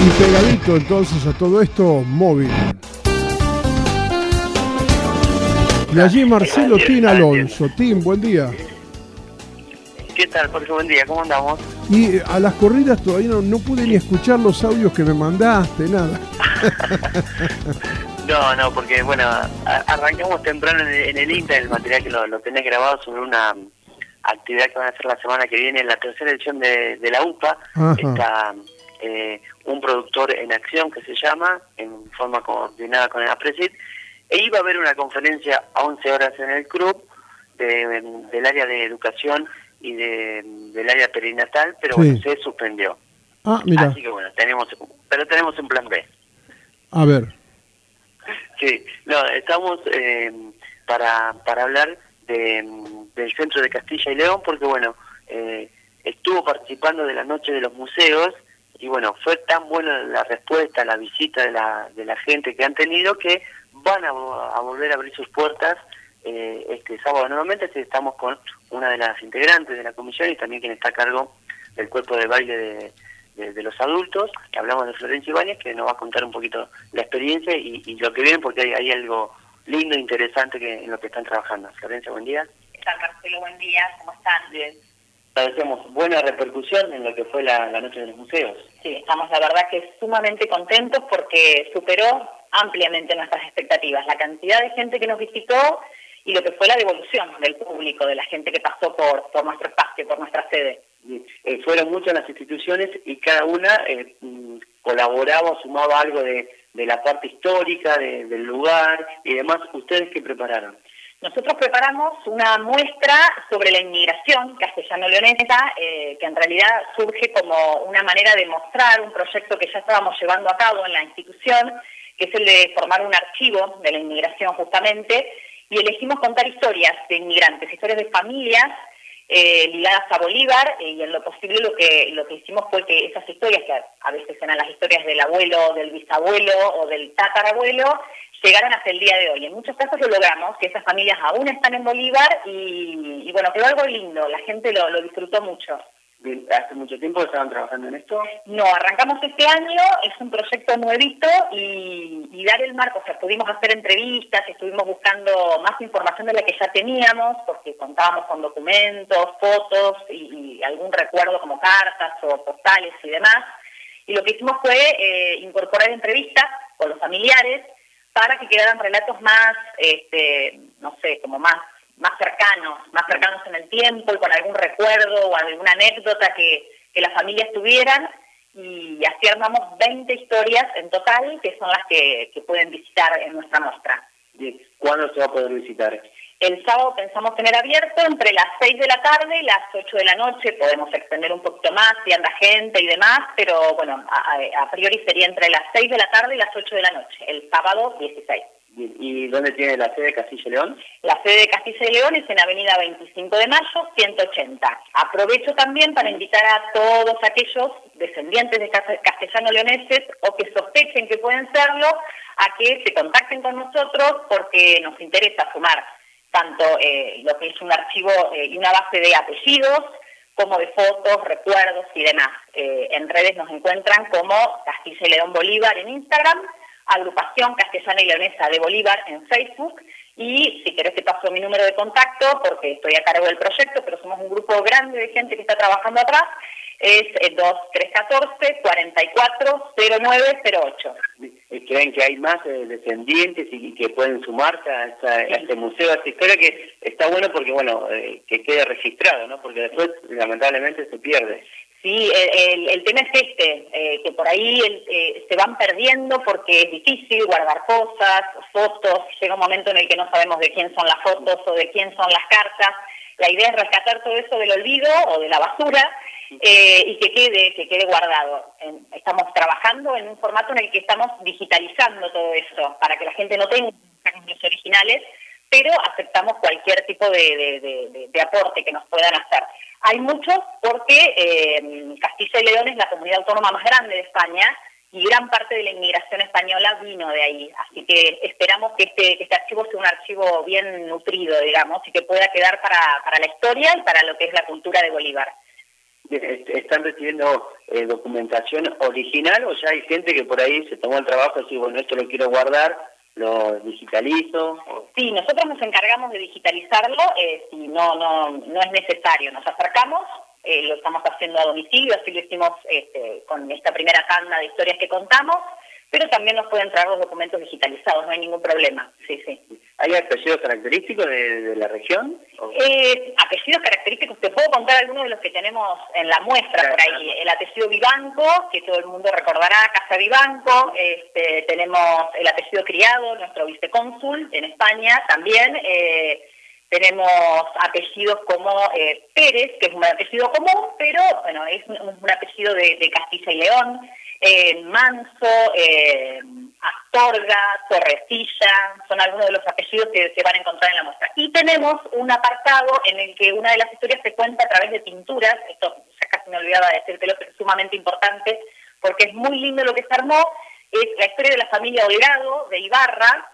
Y pegadito entonces a todo esto, móvil. Y allí Marcelo Tim Alonso. Tim, buen día. ¿Qué tal, Jorge? Buen día, ¿cómo andamos? Y a las corridas todavía no pude ni escuchar los audios que me mandaste, nada. No, porque bueno, arrancamos temprano en el INTA, el material que lo tenés grabado sobre una actividad que van a hacer la semana que viene en la tercera edición de la UPA. Ajá. Está un productor en acción que se llama, en forma coordinada con el APRESID, e iba a haber una conferencia a 11 horas en el club del área de educación y del área perinatal, pero Sí. bueno, se suspendió. Ah, mira. Así que bueno, tenemos un plan B. A ver. Sí, no, estamos para hablar del Centro de Castilla y León, porque bueno, estuvo participando de la Noche de los Museos, y bueno, fue tan buena la respuesta, la visita de la gente que han tenido, que van a volver a abrir sus puertas este sábado nuevamente. Así estamos con una de las integrantes de la comisión y también quien está a cargo del cuerpo de baile de los adultos. Hablamos de Florencia Ibáñez, que nos va a contar un poquito la experiencia y lo que viene, porque hay algo lindo e interesante en lo que están trabajando. Florencia, buen día. ¿Qué tal, Marcelo? Buen día, ¿cómo están? Bien. Agradecemos buena repercusión en lo que fue la Noche de los Museos. Sí, estamos la verdad que sumamente contentos porque superó ampliamente nuestras expectativas. La cantidad de gente que nos visitó y lo que fue la devolución del público, de la gente que pasó por nuestro espacio, por nuestra sede. Fueron muchas las instituciones y cada una colaboraba o sumaba algo de la parte histórica, del lugar y demás. ¿Ustedes qué prepararon? Nosotros preparamos una muestra sobre la inmigración castellano-leonesa, que en realidad surge como una manera de mostrar un proyecto que ya estábamos llevando a cabo en la institución, que es el de formar un archivo de la inmigración justamente, y elegimos contar historias de inmigrantes, historias de familias ligadas a Bolívar, y en lo posible lo que hicimos fue que esas historias, que a veces eran las historias del abuelo, del bisabuelo o del tatarabuelo, llegaron hasta el día de hoy. En muchos casos lo logramos, que esas familias aún están en Bolívar y bueno, quedó algo lindo, la gente lo disfrutó mucho. ¿Hace mucho tiempo estaban trabajando en esto? No, arrancamos este año, es un proyecto nuevito y dar el marco, o sea, pudimos hacer entrevistas, estuvimos buscando más información de la que ya teníamos, porque contábamos con documentos, fotos y algún recuerdo como cartas o postales y demás, y lo que hicimos fue incorporar entrevistas con los familiares para que quedaran relatos más, no sé, como más cercanos en el tiempo y con algún recuerdo o alguna anécdota que las familias tuvieran, y así armamos 20 historias en total, que son las que pueden visitar en nuestra muestra. Bien. ¿Cuándo se va a poder visitar? El sábado pensamos tener abierto entre las 6 de la tarde y las 8 de la noche, podemos extender un poquito más si anda gente y demás, pero bueno, a priori sería entre las 6 de la tarde y las 8 de la noche, el sábado 16. ¿Y dónde tiene la sede de Castilla y León? La sede de Castilla y León es en Avenida 25 de Mayo, 180. Aprovecho también para invitar a todos aquellos descendientes de castellano-leoneses o que sospechen que pueden serlo, a que se contacten con nosotros porque nos interesa sumar tanto lo que es un archivo y una base de apellidos, como de fotos, recuerdos y demás. En redes nos encuentran como Castilla y León Bolívar en Instagram, Agrupación Castellana y Leonesa de Bolívar en Facebook, y si querés te paso mi número de contacto porque estoy a cargo del proyecto, pero somos un grupo grande de gente que está trabajando atrás, es 2314-440908. ¿Creen que hay más descendientes y que pueden sumarse a este museo, a esta historia, que está bueno porque bueno que quede registrado, ¿no? Porque después lamentablemente se pierde? Sí, el tema es que por ahí se van perdiendo porque es difícil guardar cosas, fotos, llega un momento en el que no sabemos de quién son las fotos o de quién son las cartas. La idea es rescatar todo eso del olvido o de la basura y que quede guardado. Estamos trabajando en un formato en el que estamos digitalizando todo eso para que la gente no tenga los originales, pero aceptamos cualquier tipo de aporte que nos puedan hacer. Hay muchos porque Castilla y León es la comunidad autónoma más grande de España y gran parte de la inmigración española vino de ahí. Así que esperamos que este archivo sea un archivo bien nutrido, digamos, y que pueda quedar para la historia y para lo que es la cultura de Bolívar. ¿Están recibiendo documentación original o ya hay gente que por ahí se tomó el trabajo y dice, bueno, esto lo quiero guardar, lo digitalizo? Sí, nosotros nos encargamos de digitalizarlo, si no es necesario. Nos acercamos, lo estamos haciendo a domicilio, así lo hicimos con esta primera tanda de historias que contamos, pero también nos pueden traer los documentos digitalizados, no hay ningún problema. Sí. ¿Hay apellidos característicos de la región? Apellidos característicos, te puedo contar algunos de los que tenemos en la muestra por ahí. El apellido Vivanco, que todo el mundo recordará, Casa Vivanco. Tenemos el apellido Criado, nuestro vicecónsul en España también. Tenemos apellidos como Pérez, que es un apellido común, pero bueno, es un apellido de Castilla y León. Manso, Astorga, Torrecilla, son algunos de los apellidos que se van a encontrar en la muestra. Y tenemos un apartado en el que una de las historias se cuenta a través de pinturas, esto ya casi me olvidaba decírtelo, pero es sumamente importante, porque es muy lindo lo que se armó, es la historia de la familia Holgado, de Ibarra.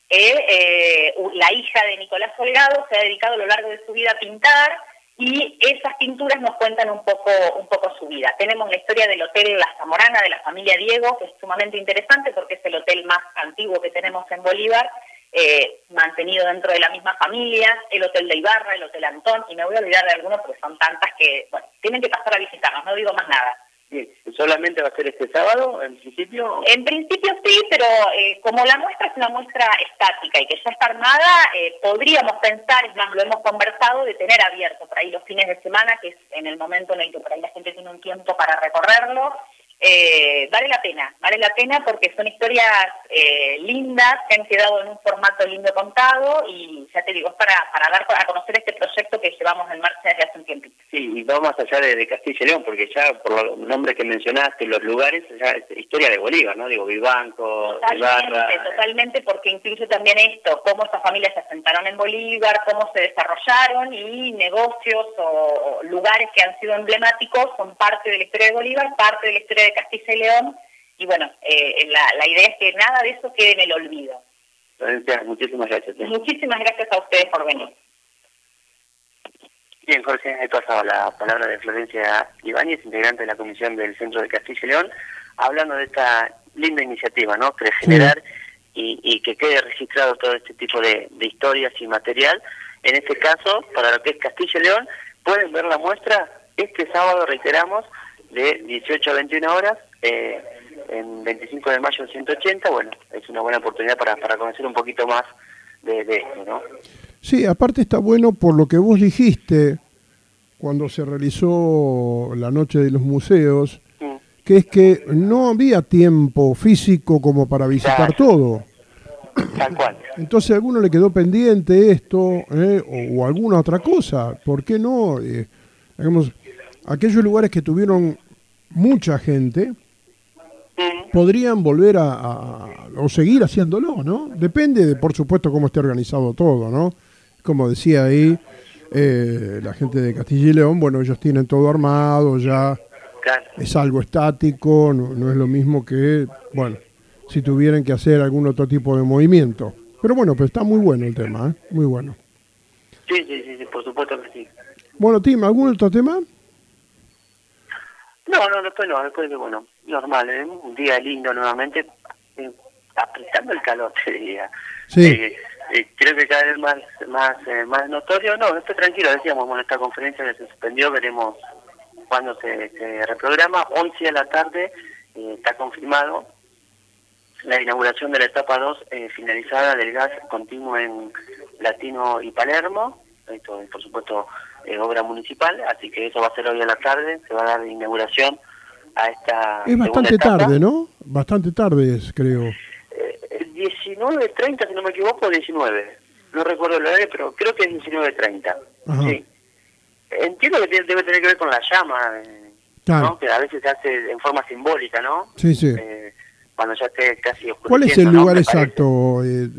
La hija de Nicolás Holgado se ha dedicado a lo largo de su vida a pintar, y esas pinturas nos cuentan un poco su vida. Tenemos la historia del Hotel La Zamorana de la familia Diego, que es sumamente interesante porque es el hotel más antiguo que tenemos en Bolívar, mantenido dentro de la misma familia, el Hotel de Ibarra, el Hotel Antón, y me voy a olvidar de algunos porque son tantas que, bueno, tienen que pasar a visitarnos, no digo más nada. Bien. ¿Solamente va a ser este sábado, en principio? En principio sí, pero como la muestra es una muestra estática y que ya está armada, podríamos pensar, es más, lo hemos conversado, de tener abierto por ahí los fines de semana, que es en el momento en el que por ahí la gente tiene un tiempo para recorrerlo. Vale la pena porque son historias lindas, que han quedado en un formato lindo contado, y ya te digo, es para dar a conocer este proyecto que llevamos en marcha desde hace un tiempito. Sí, y va más allá de Castilla y León, porque ya por los nombres que mencionaste, los lugares, ya es historia de Bolívar, ¿no? Digo, Vivanco, Ibarra. Totalmente, porque incluye también esto, cómo esas familias se asentaron en Bolívar, cómo se desarrollaron, y negocios o lugares que han sido emblemáticos son parte de la historia de Bolívar, parte de la historia de Castilla y León, y bueno, la idea es que nada de eso quede en el olvido. Florencia, muchísimas gracias. Muchísimas gracias a ustedes por venir. Bien, Jorge, he pasado la palabra de Florencia Ibáñez, integrante de la Comisión del Centro de Castilla y León, hablando de esta linda iniciativa, ¿no?, que generar y que quede registrado todo este tipo de historias y material. En este caso, para lo que es Castilla y León, pueden ver la muestra este sábado, reiteramos, de 18 a 21 horas, en 25 de mayo 180. Bueno, es una buena oportunidad para conocer un poquito más de esto, ¿no? Sí, aparte está bueno por lo que vos dijiste cuando se realizó la Noche de los Museos, que es que no había tiempo físico como para visitar todo. Tal cual. Entonces a alguno le quedó pendiente esto, o alguna otra cosa. ¿Por qué no? Digamos, aquellos lugares que tuvieron mucha gente podrían volver o seguir haciéndolo, ¿no? Depende de, por supuesto, cómo esté organizado todo, ¿no? Como decía ahí, la gente de Castilla y León, bueno, ellos tienen todo armado, ya es algo estático, no es lo mismo que, bueno, si tuvieran que hacer algún otro tipo de movimiento. Pero bueno, pues está muy bueno el tema, muy bueno. Sí, por supuesto que sí. Bueno, Tim, ¿algún otro tema? No, después de, bueno, normal, un día lindo nuevamente, apretando el calor, te diría. Sí. Creo que cada vez más notorio. No, estoy tranquilo, decíamos, bueno, esta conferencia que se suspendió, veremos cuándo se reprograma. 11 de la tarde está confirmado la inauguración de la etapa 2 finalizada del gas continuo en Latino y Palermo. Esto es, por supuesto, obra municipal, así que eso va a ser hoy a la tarde, se va a dar inauguración a esta es bastante etapa. Tarde, ¿no? Bastante tarde es, creo. 19:30, si no me equivoco, 19. No recuerdo el horario, pero creo que es 19:30. Sí. Entiendo que debe tener que ver con la llama, claro, ¿no? Que a veces se hace en forma simbólica, ¿no? Sí. Cuando ya esté casi oscureciendo. ¿Cuál es el lugar exacto?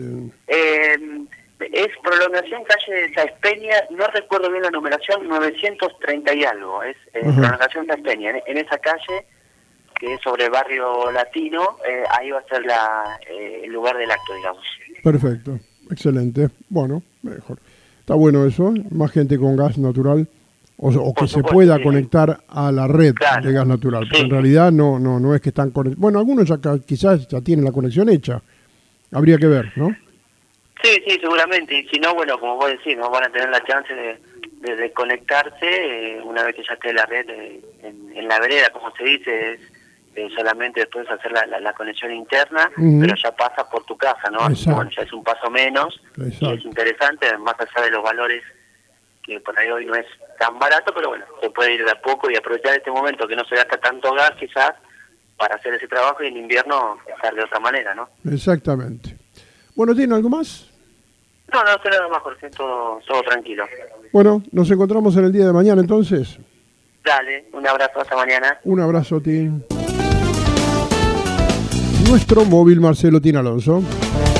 Es prolongación calle Sáenz Peña, no recuerdo bien la numeración, 930 y algo. Es prolongación Sáenz Peña. En esa calle, que es sobre Barrio Latino, ahí va a ser el lugar del acto, digamos. Perfecto, excelente. Bueno, mejor. Está bueno eso, más gente con gas natural o que se supuesto, pueda sí, conectar a la red claro, de gas natural, pero sí. en realidad no es que están conectados. Bueno, algunos ya quizás ya tienen la conexión hecha, habría que ver, ¿no? Sí, seguramente, y si no, bueno, como vos decís, no van a tener la chance de conectarse una vez que ya esté la red en la vereda, como se dice, es solamente después hacer la conexión interna, pero ya pasa por tu casa, ¿no? Así que, bueno, ya es un paso menos, y es interesante, más allá de los valores, que por ahí hoy no es tan barato, pero bueno, se puede ir de a poco y aprovechar este momento que no se gasta tanto gas quizás para hacer ese trabajo, y en invierno estar de otra manera, ¿no? Exactamente. Bueno, ¿tiene algo más? No, nada más, Jorge, todo tranquilo. Bueno, nos encontramos en el día de mañana entonces. Dale, un abrazo, hasta mañana. Un abrazo, Tim. Nuestro móvil Marcelo Tin Alonso.